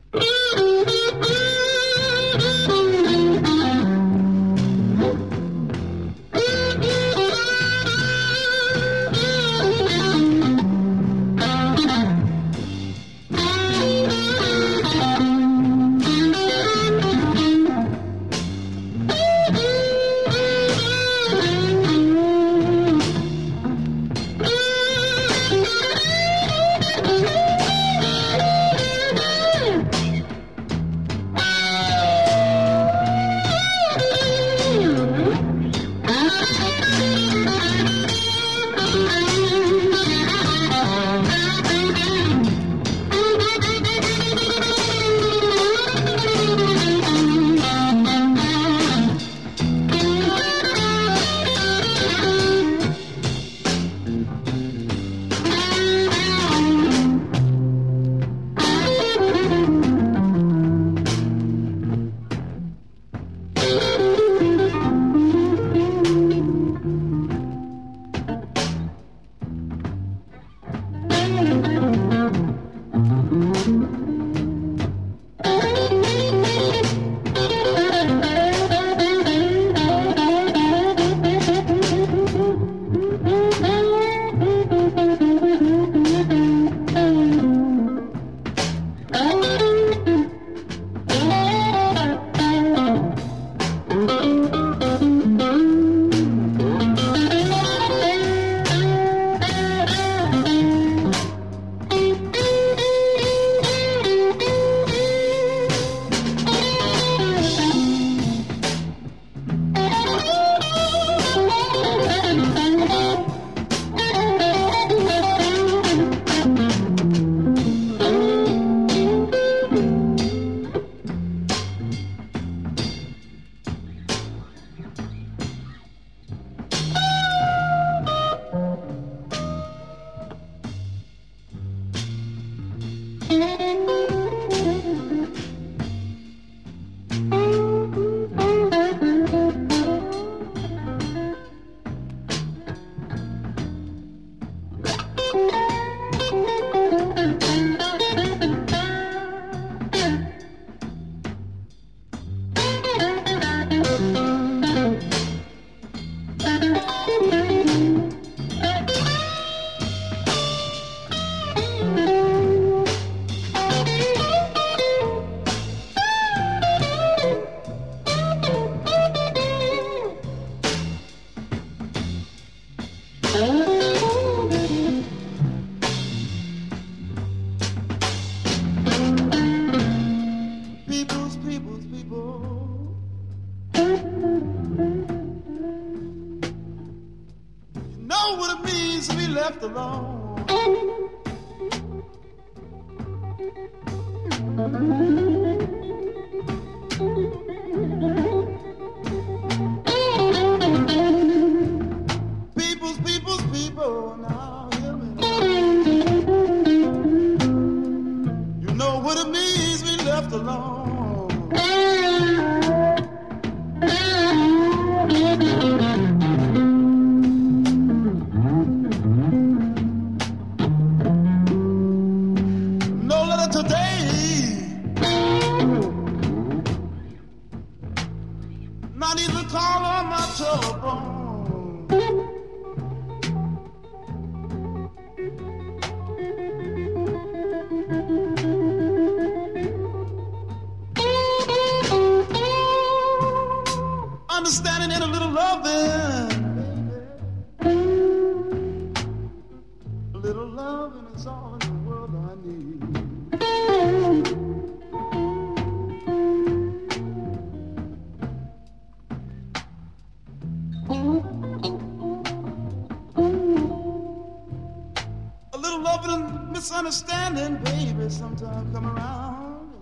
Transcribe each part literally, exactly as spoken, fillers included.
Misunderstanding, baby, sometimes come around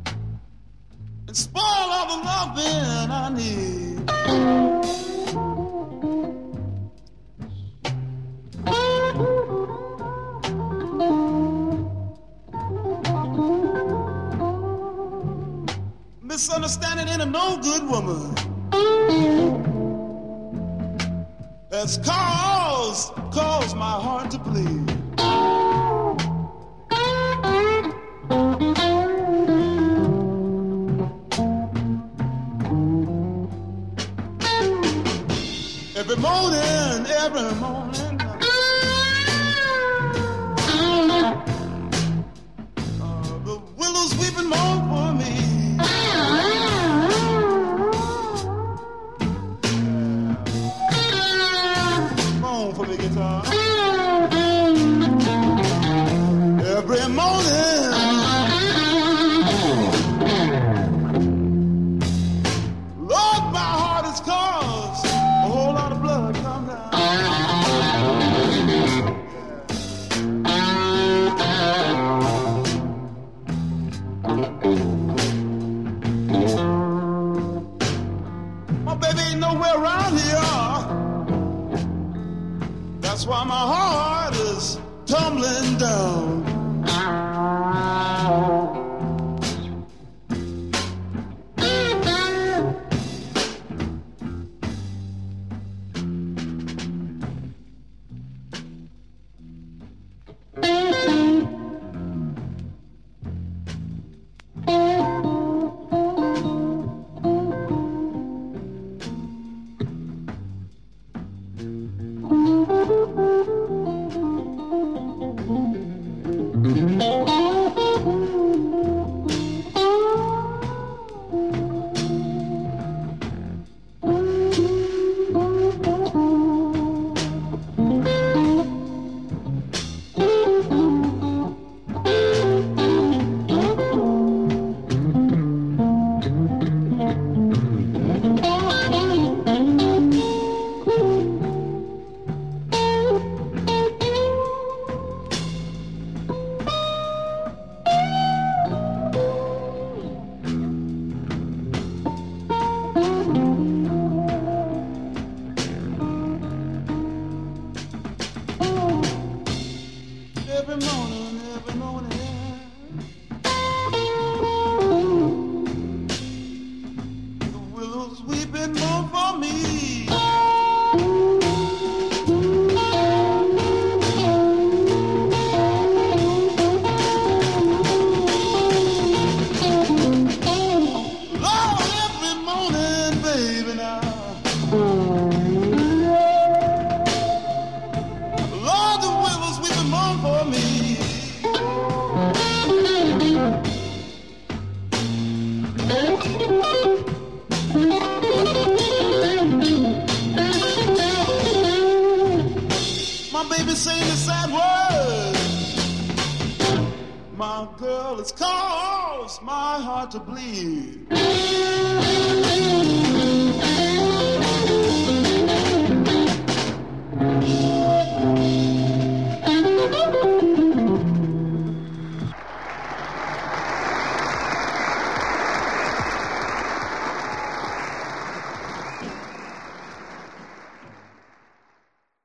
and spoil all the loving I need. Misunderstanding ain't a no good woman. That's caused, caused my heart to bleed. morning, every morning. Uh, the willows weeping moan for me. Yeah. Moan for me, guitar. Every morning. Lord, my heart is caused a whole lot of blood come down. My baby ain't nowhere around here. That's why my heart is tumbling down. Every morning, every morning, the willows weeping more for me. Lord, every morning, baby, now. Lord, the willows weeping more for me. My baby saying the sad words. My girl has caused my heart to bleed.